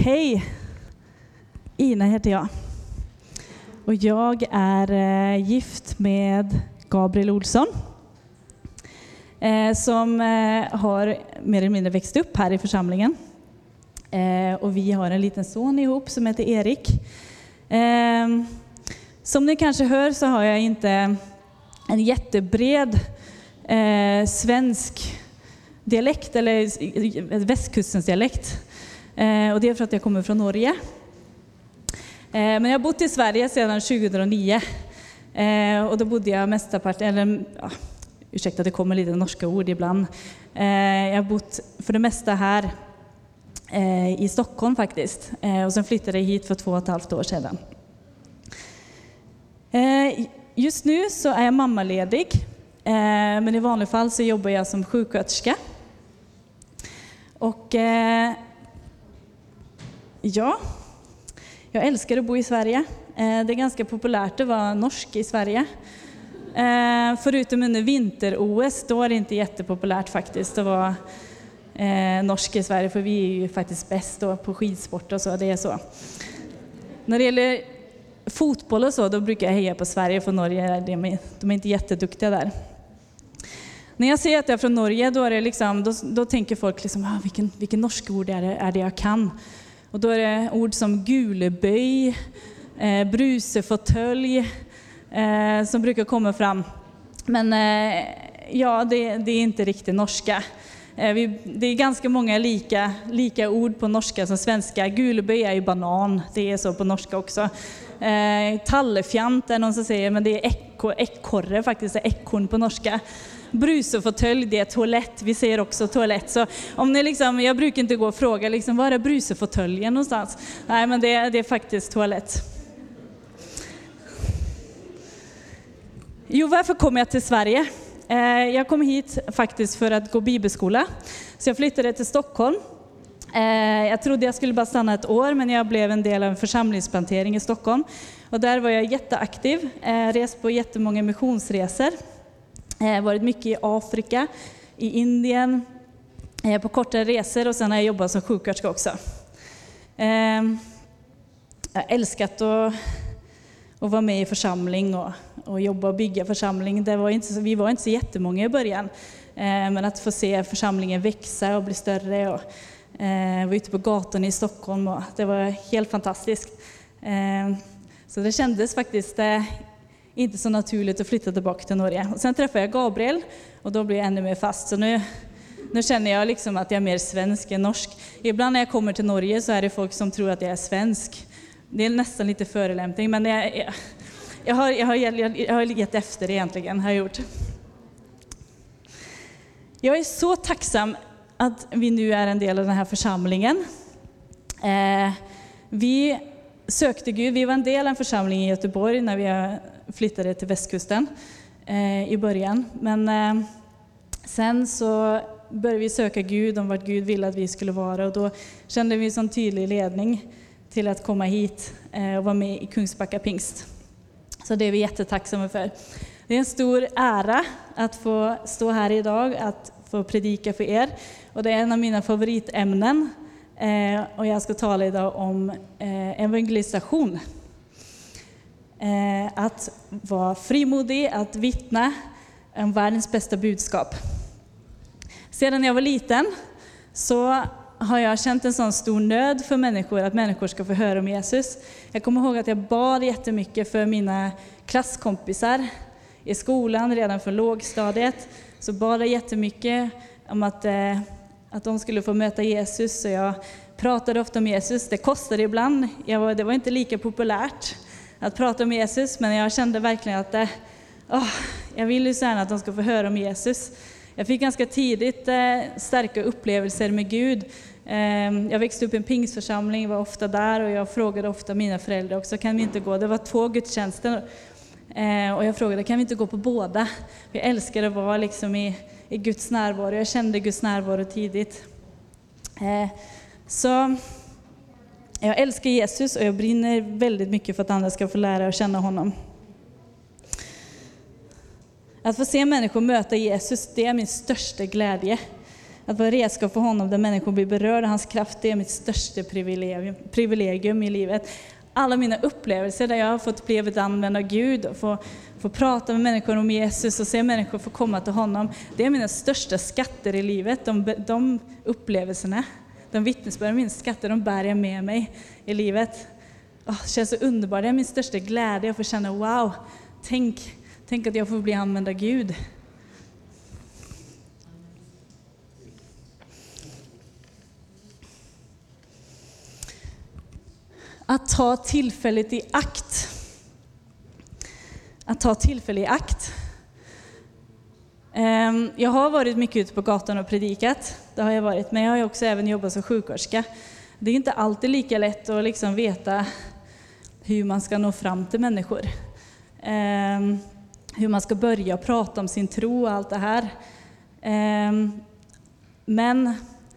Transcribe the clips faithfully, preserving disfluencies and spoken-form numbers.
Hej, Ina heter jag. Och jag är eh, gift med Gabriel Olsson. Eh, som eh, har mer eller mindre växt upp här i församlingen. Eh, och vi har en liten son ihop som heter Erik. Eh, som ni kanske hör så har jag inte en jättebred eh, svensk dialekt eller västkustens dialekt. Eh, och det är för att jag kommer från Norge. Eh, men jag har bott i Sverige sedan tjugohundranio. Eh, och då bodde jag mestapart, eller ja, ursäkta det kommer lite norska ord ibland. Eh, jag har bott för det mesta här eh, i Stockholm faktiskt. Eh, och sen flyttade jag hit för två och ett halvt år sedan. Eh, just nu så är jag mammaledig. Eh, men i vanliga fall så jobbar jag som sjuksköterska. Och eh, ja, jag älskar att bo i Sverige. Eh, det är ganska populärt att vara norsk i Sverige. Eh, förutom under vinter-O S, då är det inte jättepopulärt faktiskt att vara eh, norsk i Sverige. För vi är ju faktiskt bäst då på skidsport och så, det är så. När det gäller fotboll och så, då brukar jag heja på Sverige, för Norge de är inte jätteduktiga där. När jag säger att jag är från Norge, då, är det liksom, då, då tänker folk liksom, ah, vilken, vilken norsk ord är det, är det jag kan? Och då är det ord som guleböj, eh, brusefåtölj eh, som brukar komma fram. Men eh, ja, det, det är inte riktigt norska. Eh, vi, det är ganska många lika, lika ord på norska som svenska. Guleböj är ju banan, det är så på norska också. Eh, tallefjant är någon som säger, men det är ekko, ekorre faktiskt, är ekorn på norska. Brusefåtölj, det är toalett. Vi säger också toalett. Så om ni liksom, jag brukar inte gå och fråga liksom, var är brusefåtöljen någonstans? Nej, men det, det är faktiskt toalett. Jo, varför kom jag till Sverige? Eh, jag kom hit faktiskt för att gå bibelskola. Så jag flyttade till Stockholm. Eh, jag trodde jag skulle bara stanna ett år, men jag blev en del av en församlingsplantering i Stockholm. Och där var jag jätteaktiv. Eh, rest på jättemånga missionsresor. Jag har varit mycket i Afrika, i Indien, på kortare resor, och sen har jag jobbat som sjuksköterska också. Jag har älskat att, att vara med i församling och, och jobba och bygga församling. Det var inte så, vi var inte så jättemånga i början, men att få se församlingen växa och bli större och vara ute på gatan i Stockholm, och det var helt fantastiskt. Så det kändes faktiskt inte så naturligt att flytta tillbaka till Norge. Och sen träffade jag Gabriel och då blev jag ännu mer fast. Så nu, nu känner jag liksom att jag är mer svensk än norsk. Ibland när jag kommer till Norge så är det folk som tror att jag är svensk. Det är nästan lite förelämpning, men jag, jag, jag, har, jag, har, jag, jag har gett efter det egentligen, har jag gjort. Jag är så tacksam att vi nu är en del av den här församlingen. Eh, vi sökte Gud. Vi var en del av en församling i Göteborg när vi flyttade till västkusten eh, i början. Men eh, sen så började vi söka Gud om vart Gud ville att vi skulle vara. Och då kände vi en sån tydlig ledning till att komma hit eh, och vara med i Kungsbacka Pingst. Så det är vi jättetacksamma för. Det är en stor ära att få stå här idag, att få predika för er. Och det är en av mina favoritämnen. Eh, och jag ska tala idag om eh, evangelisation. Eh, att vara frimodig, att vittna om världens bästa budskap. Sedan jag var liten så har jag känt en sån stor nöd för människor, att människor ska få höra om Jesus. Jag kommer ihåg att jag bad jättemycket för mina klasskompisar i skolan, redan från lågstadiet. Så bad jag jättemycket om att eh, att de skulle få möta Jesus, så jag pratade ofta om Jesus. Det kostade ibland. Jag var, det var inte lika populärt att prata om Jesus, men jag kände verkligen att det, oh, jag vill ju så gärna att de ska få höra om Jesus. Jag fick ganska tidigt eh, starka upplevelser med Gud. Eh, jag växte upp i en pingsförsamling, var ofta där, och jag frågade ofta mina föräldrar också, kan vi inte gå? Det var två gudstjänster eh, och jag frågade, kan vi inte gå på båda? Jag älskade att vara liksom i i Guds närvaro. Jag kände Guds närvaro tidigt. Eh, så jag älskar Jesus och jag brinner väldigt mycket för att andra ska få lära och känna honom. Att få se människor möta Jesus, det är min största glädje. Att vara redskap för honom där människor blir berörda. Hans kraft, det är mitt största privilegium, privilegium i livet. Alla mina upplevelser där jag har fått bli ett använd av Gud och få, få prata med människor om Jesus och se människor få komma till honom. Det är mina största skatter i livet. De, de upplevelserna, de vittnesbörden, mina skatter, de bär jag med mig i livet. Oh, det känns så underbart. Det är min största glädje att få känna, wow, tänk, tänk att jag får bli använd av Gud. Att ta tillfället i akt. Att ta tillfället i akt. Jag har varit mycket ute på gatan och predikat. Det har jag varit. Men jag har också även jobbat som sjuksköterska. Det är inte alltid lika lätt att liksom veta hur man ska nå fram till människor. Hur man ska börja prata om sin tro och allt det här. Men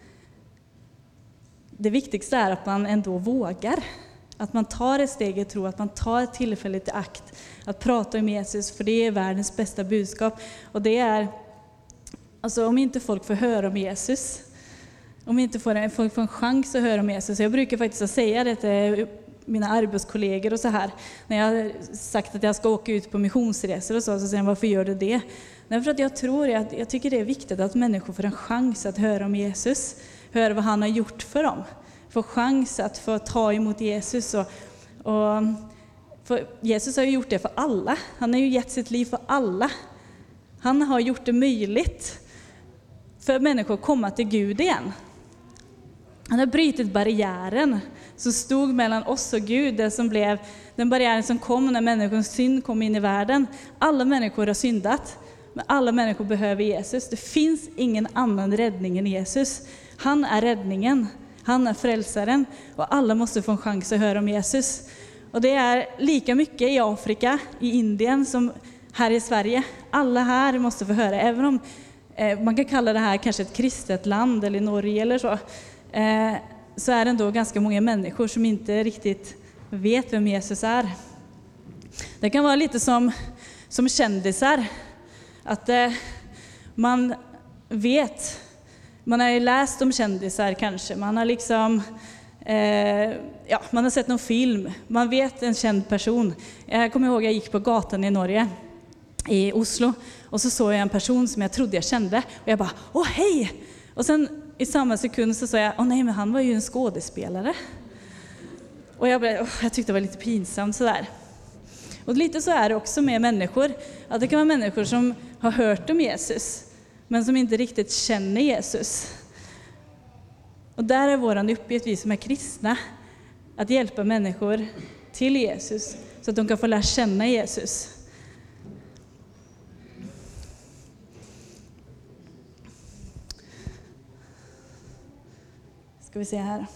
det viktigaste är att man ändå vågar. Att man tar ett steg i tro, att man tar ett tillfälle i akt att prata om Jesus, för det är världens bästa budskap. Och det är, alltså om inte folk får höra om Jesus, om inte får, folk får en chans att höra om Jesus. Jag brukar faktiskt säga det till mina arbetskollegor och så här. När jag har sagt att jag ska åka ut på missionsresor och så, så säger de, varför gör du det? Därför att jag tror, att, jag tycker det är viktigt att människor får en chans att höra om Jesus. Höra vad han har gjort för dem. Få chans att få ta emot Jesus. Och, och för Jesus har ju gjort det för alla. Han har ju gett sitt liv för alla. Han har gjort det möjligt för människor att komma till Gud igen. Han har brutit barriären som stod mellan oss och Gud. Det som blev den barriären som kom när människors synd kom in i världen. Alla människor har syndat. Men alla människor behöver Jesus. Det finns ingen annan räddning än Jesus. Han är räddningen. Han är frälsaren. Och alla måste få en chans att höra om Jesus. Och det är lika mycket i Afrika, i Indien som här i Sverige. Alla här måste få höra. Även om eh, man kan kalla det här kanske ett kristet land eller Norge eller så. Eh, så är det ändå ganska många människor som inte riktigt vet vem Jesus är. Det kan vara lite som, som kändisar. Att eh, man vet, man har ju läst om kändisar kanske. Man har liksom, eh, ja, man har sett någon film. Man vet en känd person. Jag kommer ihåg att jag gick på gatan i Norge, i Oslo. Och så såg jag en person som jag trodde jag kände. Och jag bara, åh hej! Och sen i samma sekund så sa jag, åh nej men han var ju en skådespelare. Och jag, blev, åh, jag tyckte det var lite pinsamt sådär. Och lite så är det också med människor. Att det kan vara människor som har hört om Jesus, men som inte riktigt känner Jesus. Och där är vår uppgift, vi som är kristna, att hjälpa människor till Jesus, så att de kan få lära känna Jesus. Ska vi se här.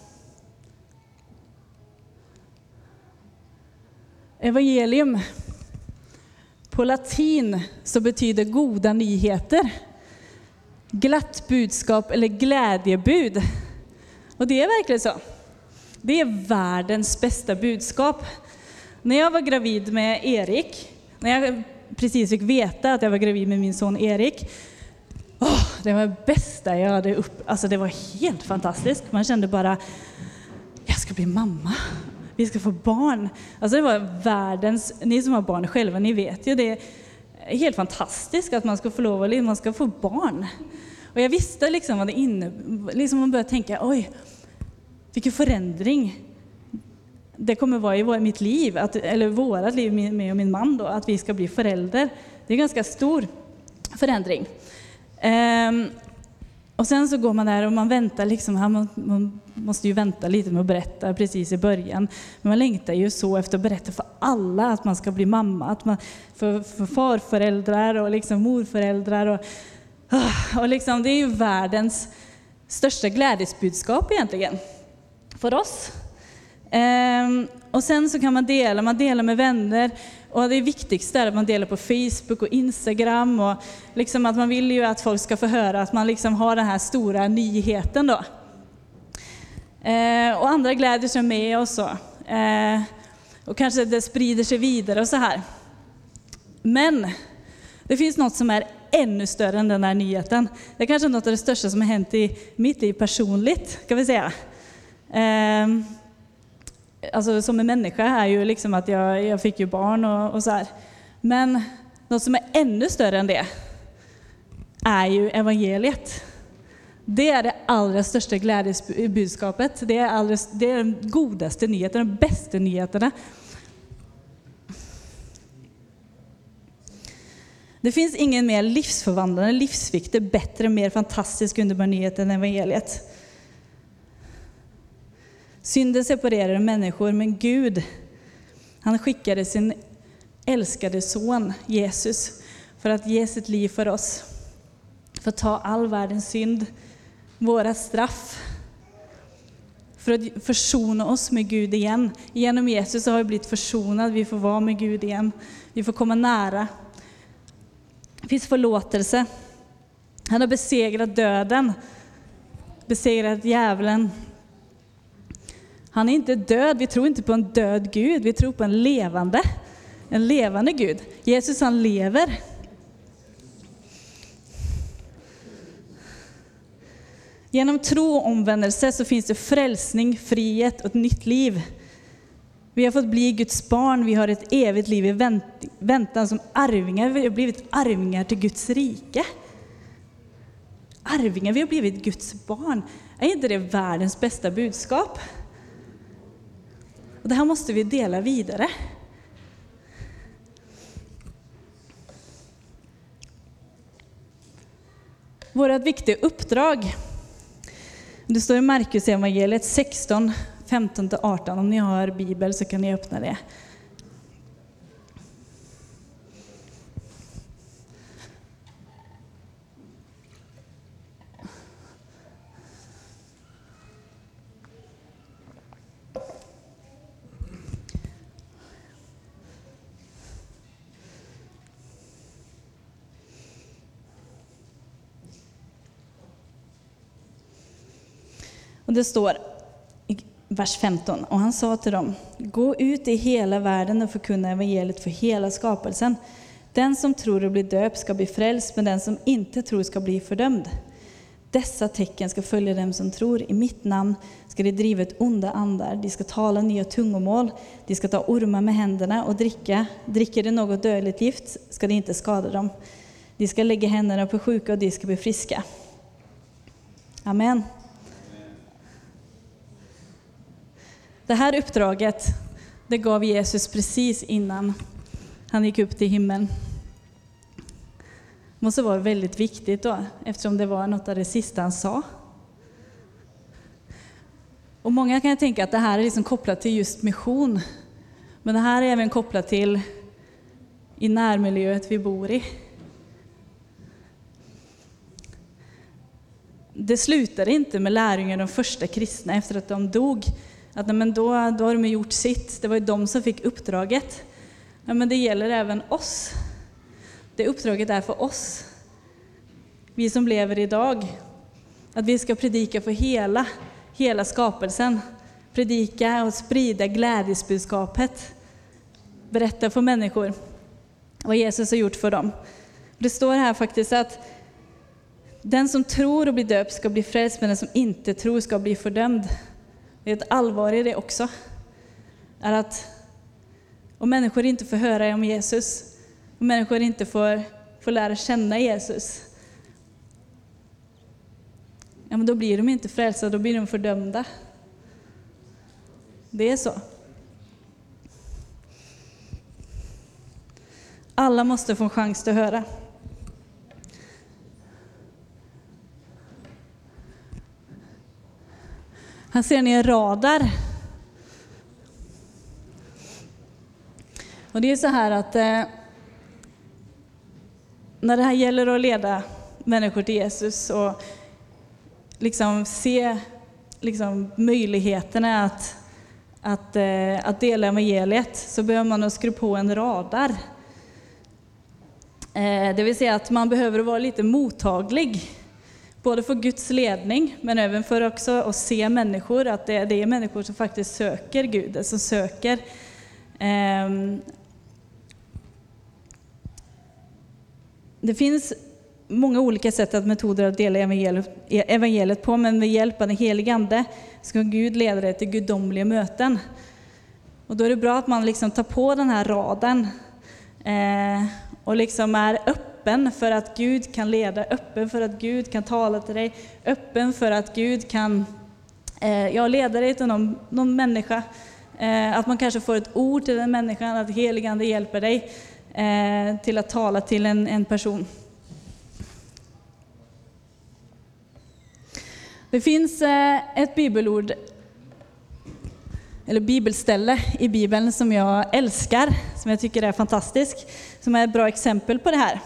Evangelium. På latin så betyder goda nyheter. Glatt budskap eller glädjebud. Och det är verkligen så. Det är världens bästa budskap. När jag var gravid med Erik, när jag precis fick veta att jag var gravid med min son Erik, oh, det var det bästa jag hade upp. Alltså det var helt fantastiskt. Man kände bara, jag ska bli mamma. Vi ska få barn. Alltså det var världens, ni som har barn själva, ni vet ju, det är helt fantastiskt att man ska få lov att man ska få barn. Och jag visste liksom vad det innebär. Liksom man började tänka, oj, vilken förändring det kommer vara i mitt liv, att, eller vårat liv med och min man då, att vi ska bli förälder. Det är en ganska stor förändring. Um, och sen så går man där och man väntar liksom, man, man måste ju vänta lite med att berätta precis i början. Men man längtar ju så efter att berätta för alla att man ska bli mamma, att man, för, för farföräldrar och liksom morföräldrar och, och liksom, det är ju världens största glädjesbudskap egentligen för oss. Um, och sen så kan man dela, man delar med vänner, och det viktigaste är att man delar på Facebook och Instagram, och liksom att man vill ju att folk ska få höra att man liksom har den här stora nyheten då. Uh, och andra glädjer sig med och så. Uh, och kanske det sprider sig vidare och så här. Men det finns något som är ännu större än den här nyheten. Det är kanske något av det största som har hänt i mitt liv personligt, kan vi säga. Eh, alltså som en människa är ju liksom att jag, jag fick ju barn och, och så här. Men något som är ännu större än det är ju evangeliet. Det är det allra största glädjebudskapet. Det är, allra, det är den godaste nyheten, de bästa nyheterna. Det finns ingen mer livsförvandlande, livsviktig, bättre, mer fantastisk underbar nyhet än evangeliet. Synden separerar människor, men Gud, han skickade sin älskade son Jesus för att ge sitt liv för oss. För att ta all världens synd, våra straff. För att försona oss med Gud igen. Genom Jesus har vi blivit försonade, vi får vara med Gud igen. Vi får komma nära. Det finns förlåtelse. Han har besegrat döden. Besegrat djävulen. Han är inte död. Vi tror inte på en död Gud. Vi tror på en levande. En levande Gud. Jesus, han lever. Genom tro och omvändelse så finns det frälsning, frihet och ett nytt liv. Vi har fått bli Guds barn. Vi har ett evigt liv i vänt, väntan som arvingar. Vi har blivit arvingar till Guds rike. Arvingar, vi har blivit Guds barn. Är inte det världens bästa budskap? Och det här måste vi dela vidare. Vårt viktiga uppdrag. Det står i Markus evangeliet sexton, femton till arton. Om ni har bibel så kan ni öppna det. Och det står i vers femton, och han sa till dem: gå ut i hela världen och förkunna evangeliet för hela skapelsen. Den som tror och blir döpt ska bli frälst, men den som inte tror ska bli fördömd. Dessa tecken ska följa dem som tror. I mitt namn ska de driva ut onda andar. De ska tala nya tungomål. De ska ta ormar med händerna och dricka. Dricker de något dödligt gift ska det inte skada dem. De ska lägga händerna på sjuka och de ska bli friska. Amen. Det här uppdraget, det gav Jesus precis innan han gick upp till himlen. Det måste vara väldigt viktigt då, eftersom det var något av det sista han sa. Och många kan tänka att det här är liksom kopplat till just mission. Men det här är även kopplat till i närmiljöet vi bor i. Det slutade inte med lärjungarna, de första kristna, efter att de dog. Att nej, men då, då har de gjort sitt. Det var ju de som fick uppdraget. Ja, men det gäller även oss. Det uppdraget är för oss. Vi som lever idag. Att vi ska predika för hela, hela skapelsen. Predika och sprida glädjesbudskapet. Berätta för människor vad Jesus har gjort för dem. Det står här faktiskt att den som tror och blir döpt ska bli frälst, men den som inte tror ska bli fördömd. Det är ett allvar i det också. Är att om människor inte får höra om Jesus, om människor inte får, får lära känna Jesus, ja, men då blir de inte frälsta, då blir de fördömda. Det är så. Alla måste få en chans att höra. Här ser ni en radar. Och det är så här att eh, när det här gäller att leda människor till Jesus och liksom se liksom möjligheterna att, att, eh, att dela evangeliet, så behöver man att skruva på en radar. Eh, det vill säga att man behöver vara lite mottaglig. Både för Guds ledning, men även för också att se människor, att det, det är människor som faktiskt söker Gud, som söker. Eh, det finns många olika sätt att metoder att dela evangeliet, evangeliet på, men med hjälp av den helige ande ska Gud leda dig till gudomliga möten. Och då är det bra att man liksom tar på den här raden eh, och liksom är öppen för att Gud kan leda, öppen för att Gud kan tala till dig, öppen för att Gud kan eh, ja, leda dig till någon, någon människa. Eh, att man kanske får ett ord till den människan, att helige ande hjälper dig eh, till att tala till en, en person. Det finns ett bibelord, eller bibelställe i Bibeln som jag älskar, som jag tycker är fantastiskt, som är ett bra exempel på det här.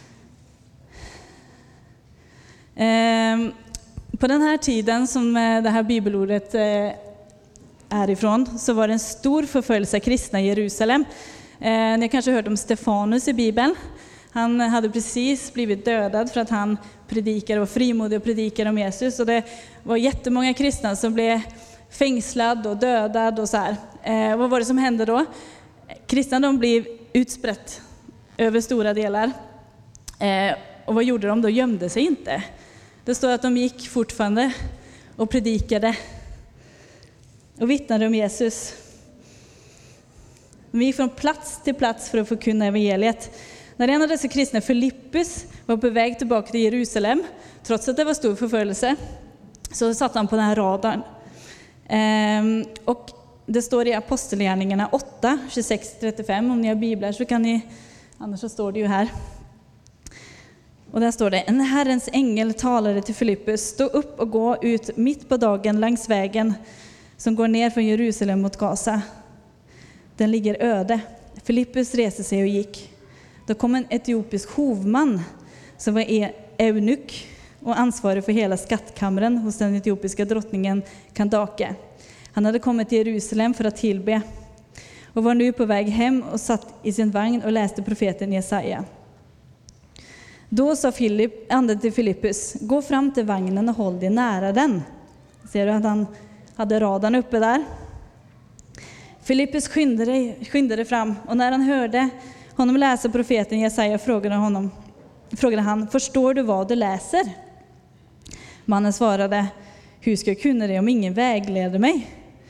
På den här tiden som det här bibelordet är ifrån så var det en stor förföljelse av kristna i Jerusalem. Ni har kanske hört om Stefanus i Bibeln. Han hade precis blivit dödad för att han predikade och var frimodig och predikade om Jesus. Och det var jättemånga kristna som blev fängslade och dödade och så här. Eh, vad var det som hände då? Kristna de blev utsprätt över stora delar. Eh, och vad gjorde de? De gömde sig inte. Det står att de gick fortfarande och predikade och vittnade om Jesus. De gick från plats till plats för att förkunna evangeliet. När en av dessa kristna, Filippus, var på väg tillbaka till Jerusalem, trots att det var stor förföljelse, så satt han på den här radarn. Ehm, och det står i Apostelgärningarna åtta, tjugosex till trettiofem. Om ni har biblar så kan ni, annars så står det ju här. Och där står det: en Herrens ängel talade till Filippus: stå upp och gå ut mitt på dagen längs vägen som går ner från Jerusalem mot Gaza. Den ligger öde. Filippus reste sig och gick. Då kom en etiopisk hovman som var eunuck och ansvarig för hela skattkammaren hos den etiopiska drottningen Kandake. Han hade kommit till Jerusalem för att tillbe och var nu på väg hem och satt i sin vagn och läste profeten Jesaja. Då sa Filipp, anden till Filippus: gå fram till vagnen och håll dig nära den. Ser du att han hade radarn uppe där? Filippus skyndade, skyndade fram, och när han hörde honom läsa profeten Jesaja frågade, honom, frågade han: förstår du vad du läser? Mannen svarade: hur ska jag kunna det om ingen vägleder mig?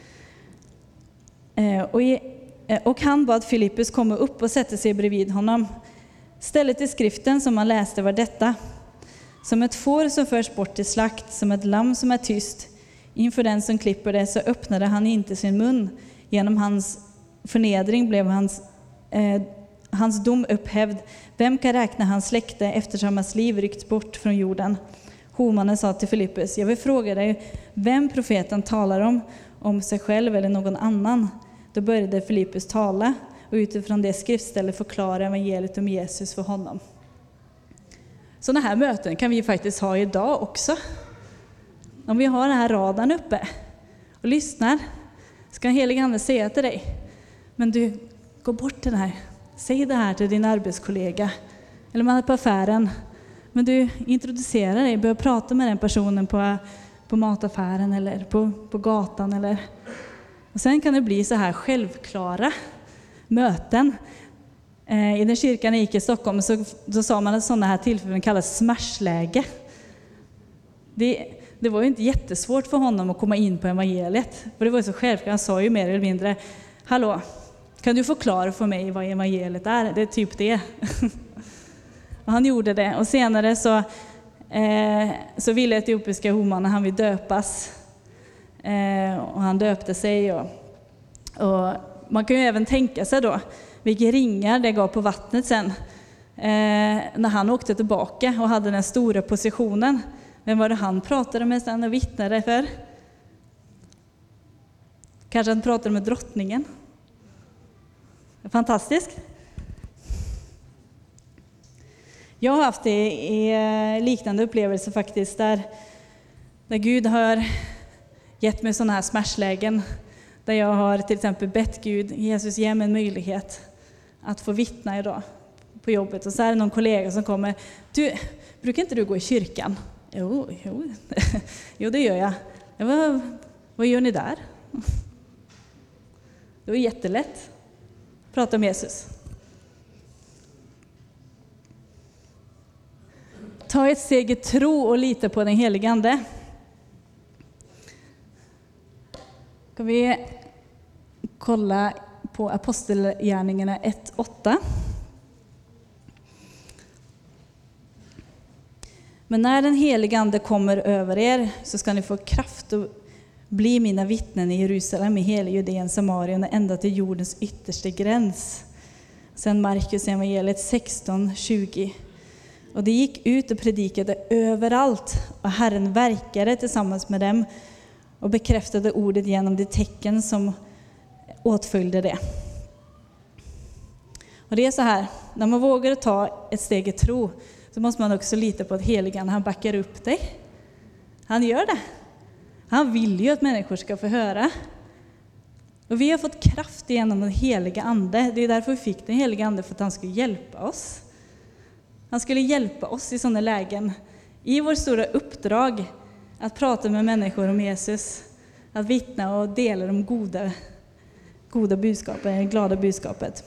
Eh, och, i, eh, och han bad Filippus komma upp och sätta sig bredvid honom. Stället i skriften som han läste var detta: som ett får som förs bort till slakt, som ett lamm som är tyst inför den som klipper det, så öppnade han inte sin mun. Genom hans förnedring blev hans, eh, hans dom upphävd. Vem kan räkna hans släkte eftersom hans liv ryckts bort från jorden? Hovmannen sa till Filippus: jag vill fråga dig vem profeten talar om, om sig själv eller någon annan. Då började Filippus tala och utifrån det skriftstället förklara evangeliet om Jesus för honom. Sådana här möten kan vi faktiskt ha idag också. Om vi har den här radarn uppe och lyssnar, ska en helig ande säga till dig: men du, gå bort till den här. Säg det här till din arbetskollega. Eller man är på affären. Men du introducerar dig, börjar prata med den personen på, på mataffären eller på, på gatan. Eller. Och sen kan det bli så här självklara möten. Eh, I den kyrkan jag gick i Stockholm så, så sa man att sådana här tillfällen kallas smashläge. Det, det var ju inte jättesvårt för honom att komma in på evangeliet. För det var ju så självklart. Han sa ju mer eller mindre: hallå, kan du förklara för mig vad evangeliet är? Det är typ det. Och han gjorde det. Och senare så, eh, så ville etiopiska hovmannen, han vill döpas. Eh, och han döpte sig. Och, och man kan ju även tänka sig då vilka ringar det gav på vattnet sen. Eh, när han åkte tillbaka och hade den stora positionen. Vem var det han pratade med sen och vittnade för? Kanske han pratade med drottningen. Fantastiskt. Jag har haft det i liknande upplevelser faktiskt, där, där Gud har gett mig sådana här smashlägen, där jag har till exempel bett Gud: Jesus, ge mig en möjlighet att få vittna idag på jobbet. Och så är det någon kollega som kommer: du, brukar inte du gå i kyrkan? Jo, jo. jo det gör jag. Ja, vad, vad gör ni där? Det var jättelätt. Prata om Jesus. ta ett steg i tro och lita på den helige Ande. Ska vi kolla på Apostelgärningarna ett åtta. Men när den helige Ande kommer över er så ska ni få kraft att bli mina vittnen i Jerusalem, i hela Judeen, Samarien och ända till jordens yttersta gräns. Sen Markus evangeliet sexton tjugo. Och det gick ut och predikade överallt, och Herren verkade tillsammans med dem och bekräftade ordet genom de tecken som åtföljde det. Och det är så här, när man vågar ta ett steg i tro så måste man också lita på att heligan, han backar upp dig. Han gör det. Han vill ju att människor ska få höra. Och vi har fått kraft genom den heliga Ande. Det är därför vi fick den heliga Ande, för att han skulle hjälpa oss. Han skulle hjälpa oss i sådana lägen. I vår stora uppdrag att prata med människor om Jesus. Att vittna och dela de goda, goda budskapen, glada budskapet.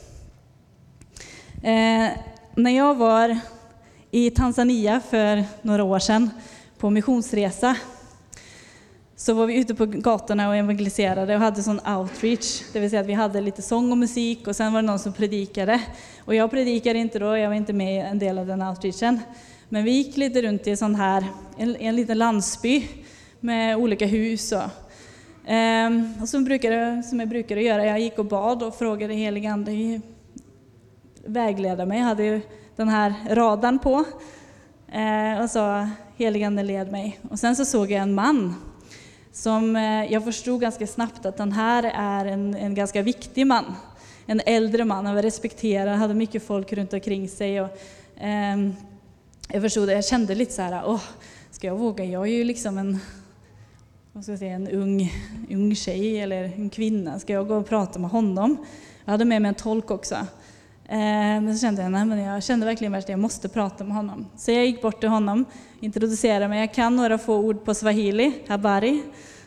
Eh, när jag var i Tanzania för några år sedan på missionsresa, så var vi ute på gatorna och evangeliserade och hade sån outreach. Det vill säga att vi hade lite sång och musik, och sen var det någon som predikade. Och jag predikade inte då, jag var inte med i en del av den outreachen. Men vi gick lite runt i sån här, en, en liten landsby med olika hus. Och, ehm, och som, brukade, som jag brukade göra, jag gick och bad och frågade heliga Ande vägleda mig. Jag hade ju den här radarn på. Ehm, och så heliga Ande led mig. Och sen så såg jag en man som jag förstod ganska snabbt att den här är en, en ganska viktig man. En äldre man, han var respekterad, hade mycket folk runt omkring sig. Och, eh, jag förstod det, jag kände lite så här, åh, ska jag våga? Jag är ju liksom en, vad ska jag säga, en ung, ung tjej eller en kvinna. Ska jag gå och prata med honom? Jag hade med mig en tolk också. Eh, men så kände jag, nej, men jag kände verkligen att jag måste prata med honom. Så jag gick bort till honom, introducerade mig. Jag kan några få ord på swahili, habari.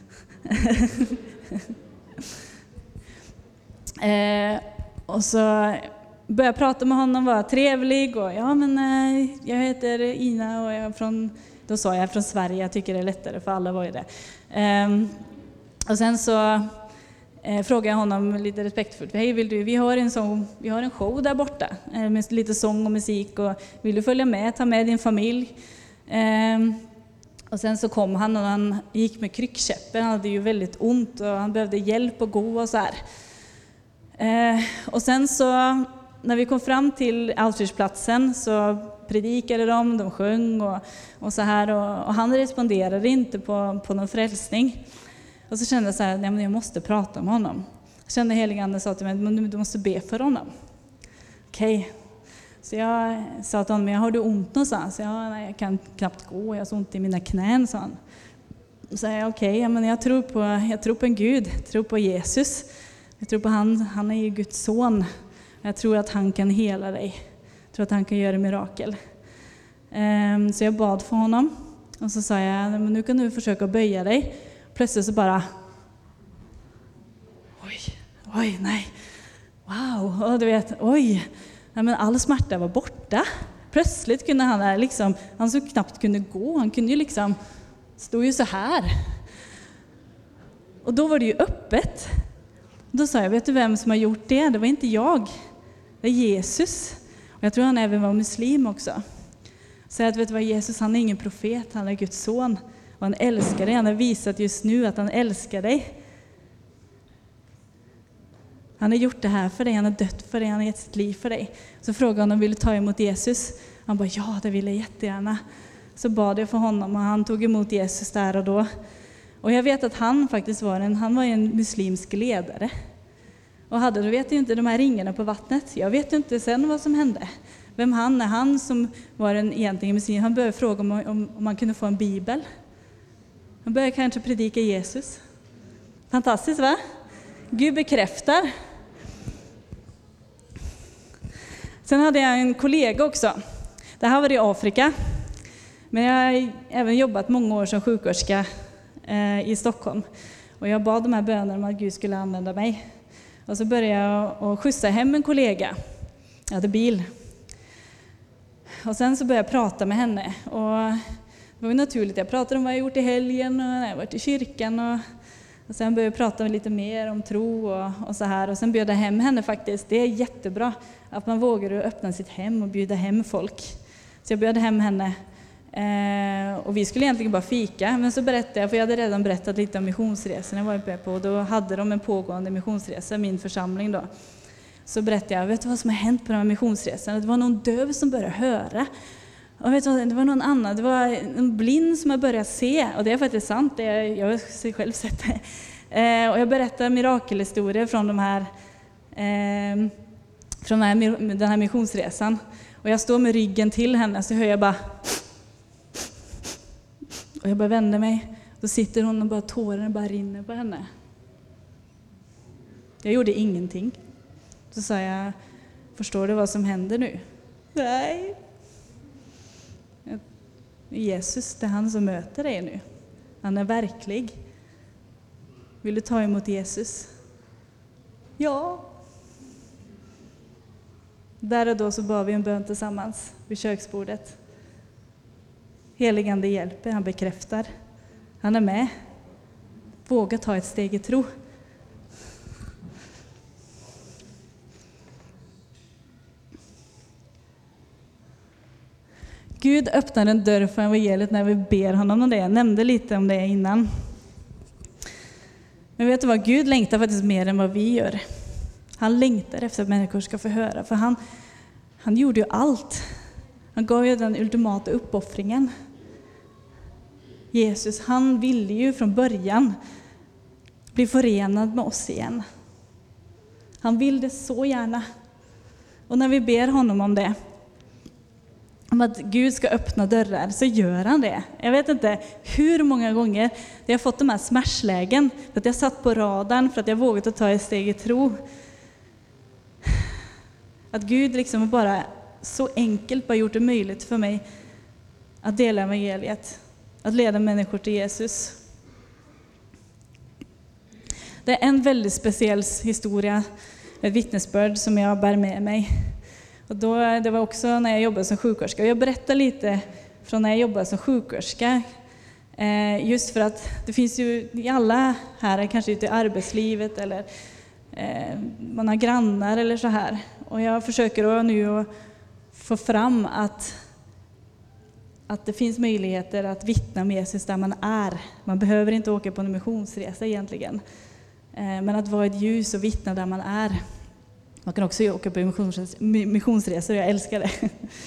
eh, och så började jag prata med honom, var trevlig. Och ja, men eh, jag heter Ina och jag är från, då sa jag från Sverige. Jag tycker det är lättare, för alla var ju det. Eh, och sen så Eh, frågade jag honom lite respektfullt. Hej, vill du, vi har en sång, vi har en show där borta eh, med lite sång och musik, och vill du följa med, ta med din familj? Eh, och sen så kom han, och han gick med kryckkäppen. Han hade ju väldigt ont och han behövde hjälp att gå och så här. Eh, och sen så när vi kom fram till outreachplatsen så predikade de, de sjöng och, och så här, och, och han responderade inte på, på någon frälsning. Och så kände jag så här, nej, men jag måste prata med honom. Jag kände heliga Ande sa till mig, men du måste be för honom. Okej. Okay. Så jag sa till honom, men har du ont någonstans? Ja, nej, jag kan knappt gå, jag har så ont i mina knän, sa han. Så sa jag, okej, okay, men jag tror på, jag tror på en Gud, jag tror på Jesus. Jag tror på han, han är ju Guds son. Jag tror att han kan hela dig. Jag tror att han kan göra mirakel. Um, så jag bad för honom. Och så sa jag, men nu kan du försöka böja dig. Plötsligt så bara, oj, oj, nej, wow, och du vet, oj, nej, men all smärta var borta. Plötsligt kunde han där liksom, han så knappt kunde gå, han kunde ju liksom, stod ju så här. Och då var det ju öppet. Då sa jag, vet du vem som har gjort det? Det var inte jag, det är Jesus. Och jag tror han även var muslim också. Så jag vet du vad, Jesus, han är ingen profet, han är Guds son. Och han älskar dig. Han har visat just nu att han älskar dig. Han har gjort det här för dig. Han har dött för dig. Han har gett sitt liv för dig. Så frågade han om vill du ta emot Jesus. Han bara, ja, det vill jag jättegärna. Så bad jag för honom och han tog emot Jesus där och då. Och jag vet att han faktiskt var en, han var en muslimsk ledare. Och hade, då vet jag inte, de här ringarna på vattnet. Jag vet inte sen vad som hände. Vem han är. Han som var en egentligen muslim. Han började fråga om, om, om man kunde få en bibel. Han börjar kanske predika Jesus. Fantastiskt, va? Gud bekräftar. Sen hade jag en kollega också. Det här var i Afrika. Men jag har även jobbat många år som sjuksköterska eh, i Stockholm. Och jag bad de här bönerna om att Gud skulle använda mig. Och så började jag att skjutsa hem en kollega. Jag hade bil. Och sen så började jag prata med henne. Och det var ju naturligt. Jag pratade om vad jag gjort i helgen och när jag varit i kyrkan. Och, och sen började jag prata lite mer om tro och, och så här. Och sen bjöd jag hem henne faktiskt. Det är jättebra att man vågar öppna sitt hem och bjuda hem folk. Så jag bjöd hem henne. Eh, och vi skulle egentligen bara fika. Men så berättade jag, för jag hade redan berättat lite om missionsresan jag var med på. Och då hade de en pågående missionsresa, min församling då. Så berättade jag, vet du vad som har hänt på den här missionsresan? Det var någon döv som började höra. Och vet du, det var någon annan, det var en blind som har börjat se. Och det är faktiskt sant, det är, jag har själv sett det. Eh, och jag berättar mirakelhistorier från, de här, eh, från den, här, den här missionsresan. Och jag står med ryggen till henne, så hör jag bara... Och jag bara vänder mig. Då sitter hon och bara tårarna bara rinner på henne. Jag gjorde ingenting. Så sa jag, förstår du vad som händer nu? Nej. Jesus, det är han som möter dig nu. Han är verklig. Vill du ta emot Jesus? Ja. Där och då så bad vi en bön tillsammans vid köksbordet. Heligande hjälper, han bekräftar. Han är med. Våga ta ett steg i tro. Gud öppnar en dörr för evangeliet när vi ber honom om det. Jag nämnde lite om det innan. Men vet du vad? Gud längtar faktiskt mer än vad vi gör. Han längtar efter att människor ska få höra. För han, han gjorde ju allt. Han gav ju den ultimata uppoffringen. Jesus, han ville ju från början bli förenad med oss igen. Han vill det så gärna. Och när vi ber honom om det, om att Gud ska öppna dörrar, så gör han det. Jag vet inte hur många gånger jag har fått de här smärtslägen för att jag satt på radarn, för att jag vågat att ta ett steg i tro. Att Gud liksom bara så enkelt bara gjort det möjligt för mig att dela evangeliet, att leda människor till Jesus. Det är en väldigt speciell historia, ett vittnesbörd som jag bär med mig. Och då, det var också när jag jobbade som sjuksköterska. Och jag berättar lite från när jag jobbade som sjuksköterska. Eh, just för att det finns ju i alla här, kanske ute i arbetslivet eller eh, man har grannar eller så här. Och jag försöker nu att få fram att, att det finns möjligheter att vittna med Jesus där man är. Man behöver inte åka på en missionsresa egentligen. Eh, men att vara ett ljus och vittna där man är. Man kan också åka på missionsresor, jag älskar det.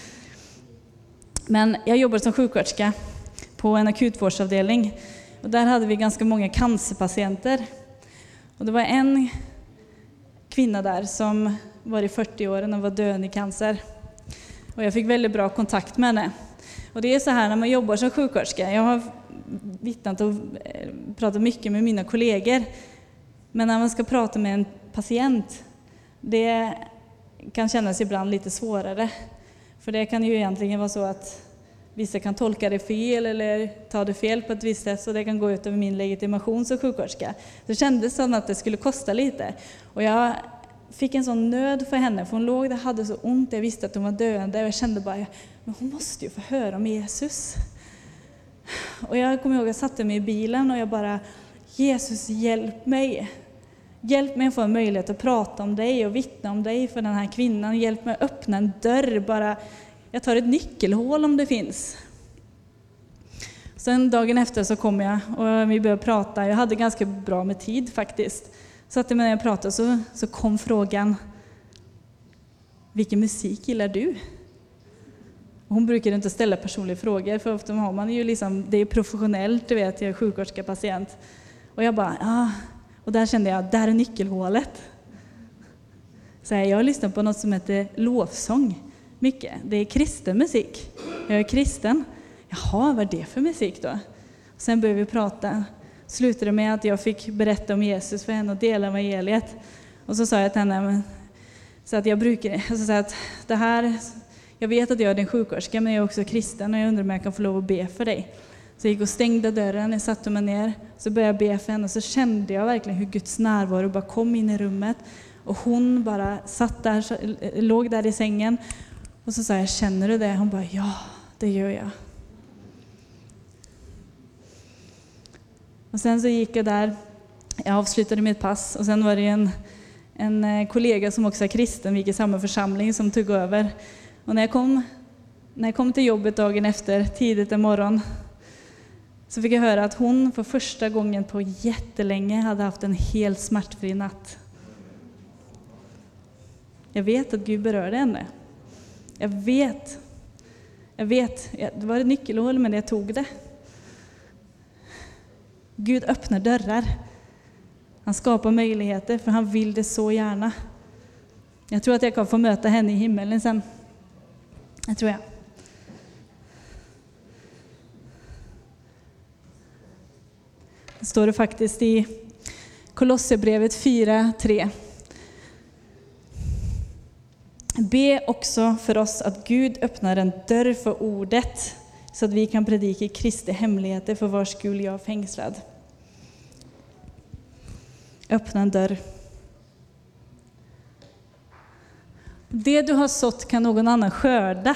Men jag jobbade som sjuksköterska på en akutvårdsavdelning. Och där hade vi ganska många cancerpatienter. Och det var en kvinna där som var i fyrtio-åren och var döende i cancer. Och jag fick väldigt bra kontakt med henne. Och det är så här när man jobbar som sjuksköterska. Jag har vittnat och pratat mycket med mina kollegor. Men när man ska prata med en patient, det kan kännas ibland lite svårare. För det kan ju egentligen vara så att vissa kan tolka det fel eller ta det fel på ett visst sätt, så det kan gå ut över min legitimation som sjuksköterska. Det kändes som att det skulle kosta lite. Och jag fick en sån nöd för henne, för hon låg där och hade så ont. Jag visste att hon var döende och jag kände bara, men hon måste ju få höra om Jesus. Och jag kommer ihåg att jag satte mig i bilen och jag bara, Jesus, hjälp mig. Hjälp mig att få en möjlighet att prata om dig och vittna om dig för den här kvinnan. Hjälp mig att öppna en dörr. Bara, jag tar ett nyckelhål om det finns. Sen dagen efter så kom jag och vi började prata. Jag hade ganska bra med tid faktiskt. Så att när jag pratade så, så kom frågan, vilken musik gillar du? Och hon brukar inte ställa personliga frågor, för ofta har man ju liksom, det är professionellt, du vet, jag är sjuksköterska patient. Och jag bara, ja. Och där kände jag, där är nyckelhålet. Så jag har lyssnat på något som heter lovsång. Mycket. Det är kristen musik. Jag är kristen. Jaha, vad är det för musik då? Sen började vi prata. Slutade med att jag fick berätta om Jesus för henne och dela evangeliet. Och så sa jag till henne, så att jag brukar, så sa jag att det här, jag vet att jag är din sjuksköterska, men jag är också kristen och jag undrar om jag kan få lov att be för dig. Så jag gick och stängde dörren, jag satte mig ner, så började jag be för henne och så kände jag verkligen hur Guds närvaro bara kom in i rummet. Och hon bara satt där, låg där i sängen Och så sa jag, känner du det? Hon bara, ja, det gör jag. Och sen så gick jag där, jag avslutade mitt pass och sen var det en, en kollega som också är kristen, vi gick i samma församling, som tog över. Och när jag kom, när jag kom till jobbet dagen efter, tidigt en morgon, så fick jag höra att hon för första gången på jättelänge hade haft en helt smärtfri natt. Jag vet att Gud berörde henne. Jag vet. Jag vet. Det var ett nyckelhål, men jag tog det. Gud öppnar dörrar. Han skapar möjligheter, för han vill det så gärna. Jag tror att jag kan få möta henne i himmelen sen. Det tror jag. Det står det faktiskt i Kolosserbrevet fyra tre. Be också för oss att Gud öppnar en dörr för ordet, så att vi kan predika Kristi hemligheter, för vars skull jag är fängslad. Öppna en dörr. Det du har sått kan någon annan skörda.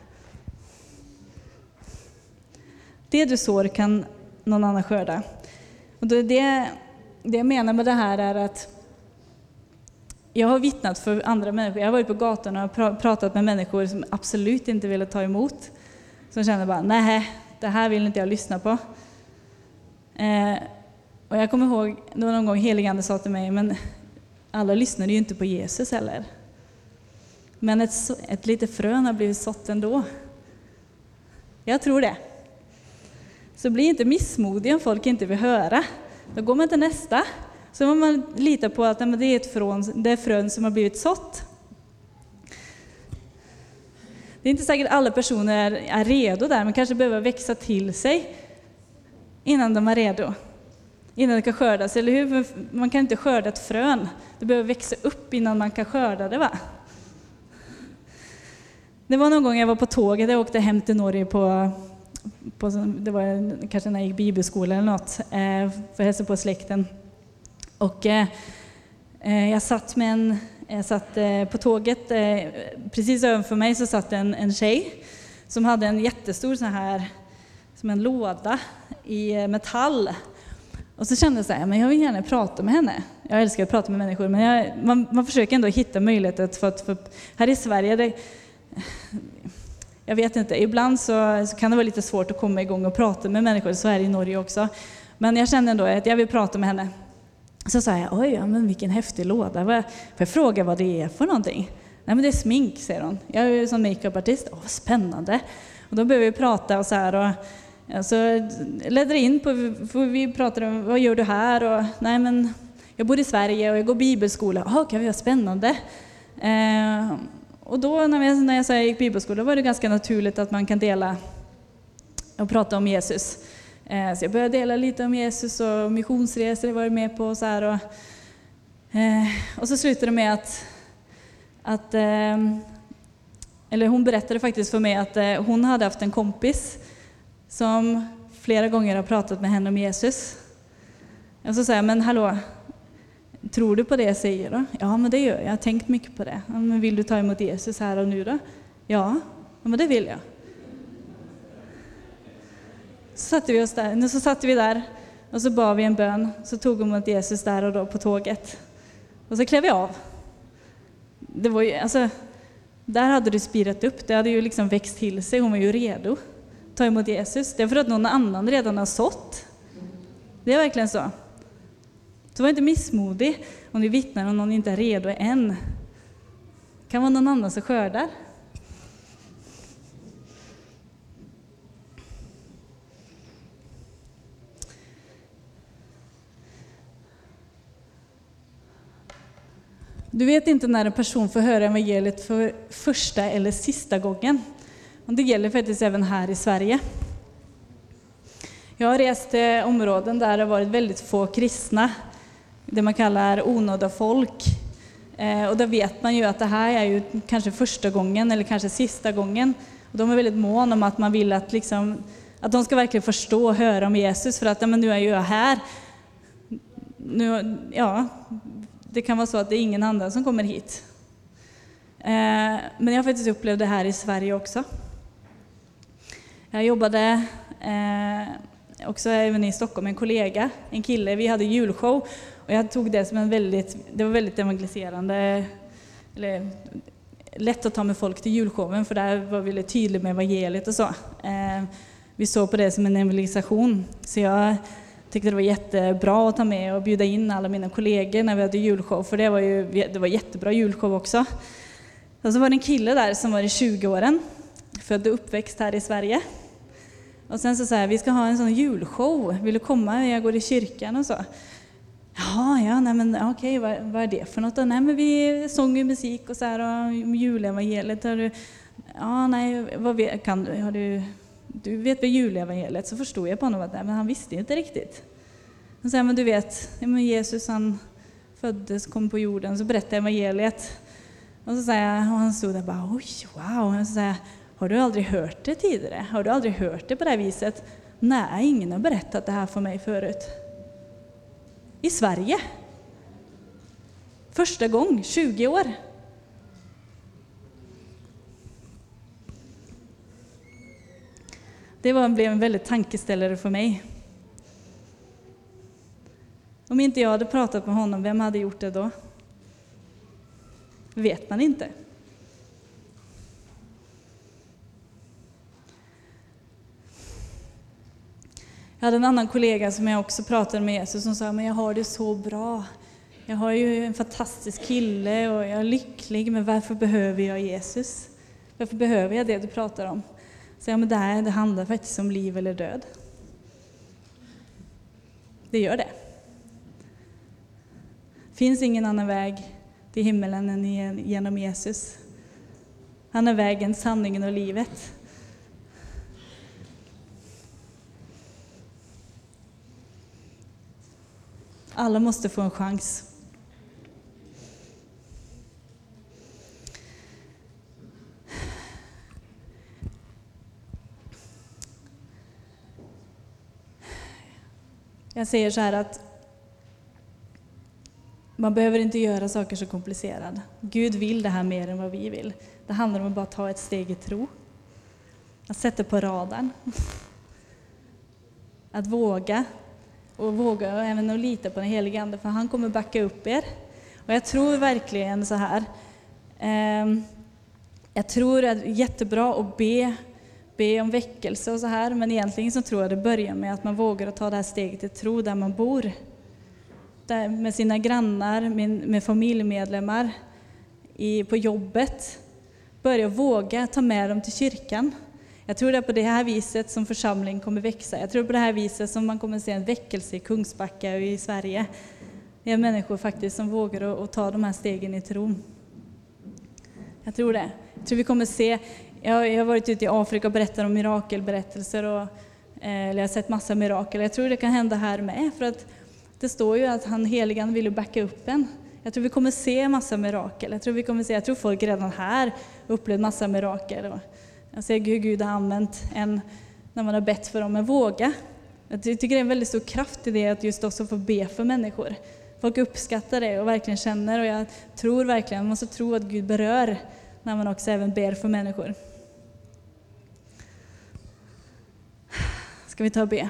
Det du sår kan någon annan skörda. Och det, det, det jag menar med det här är att jag har vittnat för andra människor. Jag har varit på gatorna och pratat med människor som absolut inte ville ta emot. Som känner bara, nej, det här vill inte jag lyssna på. Eh, och jag kommer ihåg, det var någon gång heligande sa till mig, men alla lyssnar ju inte på Jesus heller. Men ett, ett litet frön har blivit sått ändå. Jag tror det. Så bli inte missmodig om folk inte vill höra. Då går man till nästa. Så får man lita på att det är ett frön, det är frön som har blivit sått. Det är inte säkert att alla personer är redo där, men kanske behöver växa till sig innan de är redo. Innan det kan skördas, eller hur? Man kan inte skörda ett frön. Det behöver växa upp innan man kan skörda det, va? Det var någon gång jag var på tåget, jag åkte hem till Norge på, på det var kanske när jag gick bibelskola eller något, för att hälsa på släkten. Och eh, jag satt med en, jag satt eh, på tåget, eh, precis över mig så satt en, en tjej som hade en jättestor sån här, som en låda i eh, metall. Och så kände jag så här, men jag vill gärna prata med henne. Jag älskar att prata med människor, men jag, man, man försöker ändå hitta möjligheter för att, för, här i Sverige, det, jag vet inte, ibland så, så kan det vara lite svårt att komma igång och prata med människor, så är det i Norge också. Men jag kände ändå att jag vill prata med henne. Så sa jag, oj, ja, men vilken häftig låda. Får jag fråga vad det är för någonting? Nej, men det är smink, säger hon. Jag är ju som makeupartist. Åh, vad spännande. Och då behöver vi prata och så här. Och, ja, så ledde det in på, för vi pratade om, vad gör du här? Och, nej, men jag bor i Sverige och jag går bibelskola. Åh, okej, okay, vad spännande. Eh, och då när jag, när jag sa jag gick bibelskola var det ganska naturligt att man kan dela och prata om Jesus. Så jag började dela lite om Jesus och missionsresor jag var med på och så här. Och, eh, och så slutade det med att, att eh, eller hon berättade faktiskt för mig att eh, hon hade haft en kompis som flera gånger har pratat med henne om Jesus. Och så säger jag, men hallå, tror du på det jag säger då? Ja, men det gör jag. Jag har tänkt mycket på det. Ja, men vill du ta emot Jesus här och nu då? Ja, men det vill jag. Så satte vi oss där. Nu så satte vi där och så bad vi en bön. Så tog hon mot Jesus där och då på tåget. Och så klev vi av. Det var ju, alltså, där hade det spirat upp. Det hade ju liksom växt till sig. Hon var ju redo. Ta emot Jesus. Det är för att någon annan redan har sått. Det är verkligen så. Så var inte missmodig om du vittnar om någon inte är redo än. Det kan vara någon annan som skördar. Du vet inte när en person får höra evangeliet för första eller sista gången. Och det gäller faktiskt även här i Sverige. Jag har rest till områden där det har varit väldigt få kristna. Det man kallar onådda folk. Eh, och då vet man ju att det här är ju kanske första gången eller kanske sista gången. Och de är väldigt mån om att man vill att, liksom, att de ska verkligen förstå och höra om Jesus. För att ja, men nu är jag här. Nu, ja... Det kan vara så att det är ingen annan som kommer hit. Men jag har faktiskt upplevt det här i Sverige också. Jag jobbade också även i Stockholm med en kollega, en kille. Vi hade julshow och jag tog det som en väldigt, det var väldigt evangeliserande, eller lätt att ta med folk till julshowen, för där var vi väldigt tydliga med evangeliet och så. Vi såg på det som en evangelisation, så jag tyckte det var jättebra att ta med och bjuda in alla mina kollegor när vi hade julshow, för det var ju det var jättebra julshow också. Och så var det en kille där som var i tjugo-åren, född och uppväxt här i Sverige. Och sen så sa jag, vi ska ha en sån julshow, vill du komma? Jag går i kyrkan och så. Ja, ja, nej men okej, vad, vad är det för något då? Nej, men vi sång och musik och så här, och julevangeliet. Har du, ja, nej, vad vet, kan du, har du, du vet vad julevangeliet? Så förstod jag på honom att nej, men han visste inte riktigt. Och så här, men du vet, ja, men Jesus han föddes, kom på jorden, så berättade evangeliet. Och så säger jag, och han stod där bara, oj, wow. Och så säger jag, har du aldrig hört det tidigare? Har du aldrig hört det på det här viset? Nej, ingen har berättat det här för mig förut. I Sverige. Första gång, tjugo år. Det var, blev en väldigt tankeställare för mig. Om inte jag hade pratat med honom, vem hade gjort det då? Vet man inte. Jag hade en annan kollega som jag också pratade med Jesus som sa, men jag har det så bra. Jag har ju en fantastisk kille och jag är lycklig, men varför behöver jag Jesus? Varför behöver jag det du pratar om? Så ja, men det här det handlar faktiskt om liv eller död. Det gör det. Finns ingen annan väg till himmelen än genom Jesus. Han är vägen, sanningen och livet. Alla måste få en chans. Jag säger så här att man behöver inte göra saker så komplicerade. Gud vill det här mer än vad vi vill. Det handlar om att bara ta ett steg i tro. Att sätta på radarn. Att våga. Och våga och även att lita på den helige Ande, för han kommer backa upp er. Och jag tror verkligen så här. Eh, jag tror att det är jättebra att be, be om väckelse och så här. Men egentligen så tror jag det börjar med att man vågar att ta det här steget i tro där man bor. Där med sina grannar, med, med familjemedlemmar, i, på jobbet. Börja våga ta med dem till kyrkan. Jag tror det är på det här viset som församling kommer växa. Jag tror på det här viset som man kommer se en väckelse i Kungsbacka och i Sverige. Det är människor faktiskt som vågar att, att ta de här stegen i tron. Jag tror det. Jag tror vi kommer se, jag, jag har varit ute i Afrika och berättat om mirakelberättelser och eh, jag har sett massa mirakel. Jag tror det kan hända här med, för att det står ju att han heligan vill backa upp en. Jag tror vi kommer se massa mirakel. Jag tror vi kommer se, jag tror folk redan här upplevt massa mirakel. Och jag ser hur Gud har använt en när man har bett för dem, men våga. Jag tycker det är en väldigt stor kraft i det, att just också få be för människor. Folk uppskattar det och verkligen känner, och jag tror verkligen, man måste tro att Gud berör när man också även ber för människor. Ska vi ta och be?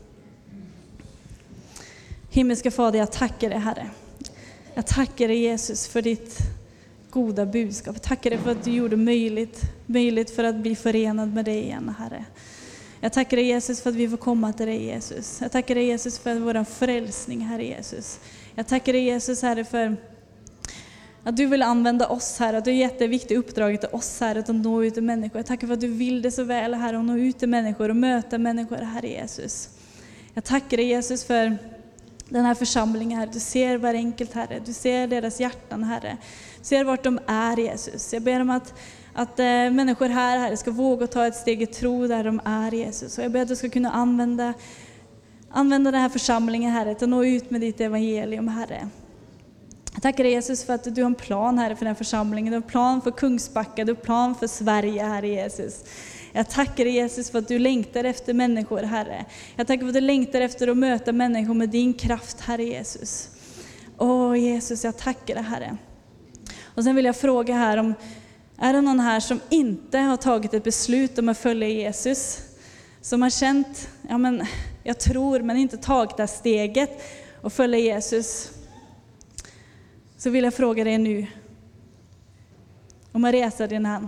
Himmelska Fader, jag tackar dig Herre. Jag tackar dig Jesus för ditt goda budskap. Jag tackar dig för att du gjorde möjligt, möjligt för att bli förenad med dig igen, Herre. Jag tackar dig Jesus för att vi får komma till dig Jesus. Jag tackar dig Jesus för vår frälsning, Herre Jesus. Jag tackar dig Jesus, Herre, för att du vill använda oss, Herre. Att du har gett det viktiga uppdraget till oss, Herre, att nå ut till människor. Jag tackar för att du vill det så väl, Herre, att nå ut till människor och möta människor, Herre Jesus. Jag tackar dig Jesus för den här församlingen, Herre. Du ser var enkelt, Herre. Du ser deras hjärtan, Herre. Du ser vart de är, Jesus. Jag ber om att, att äh, människor här, Herre, ska våga ta ett steg i tro där de är, Jesus. Och jag ber att du ska kunna använda, använda den här församlingen, Herre, till att nå ut med ditt evangelium, Herre. Jag tackar dig Jesus för att du har en plan, Herre, för den här församlingen. Du har en plan för Kungsbacka, du har en plan för Sverige, Herre Jesus. Jag tackar dig Jesus för att du längtar efter människor, Herre. Jag tackar för att du längtar efter att möta människor med din kraft, Herre Jesus. Åh Jesus, jag tackar dig, Herre. Och sen vill jag fråga här om Är det någon här som inte har tagit ett beslut om att följa Jesus? Som har känt, ja men jag tror men inte tagit det steget och följa Jesus. Så vill jag fråga dig nu om att resa din hand.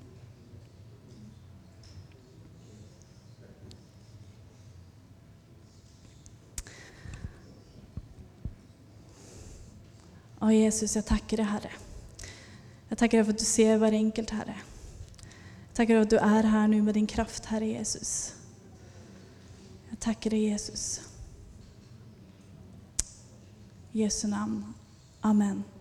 Ja, Jesus, jag tackar dig, Herre. Jag tackar dig för att du ser varje enkelt, Herre. Jag tackar dig för att du är här nu med din kraft, Herre Jesus. Jag tackar dig, Jesus. I Jesu namn. Amen.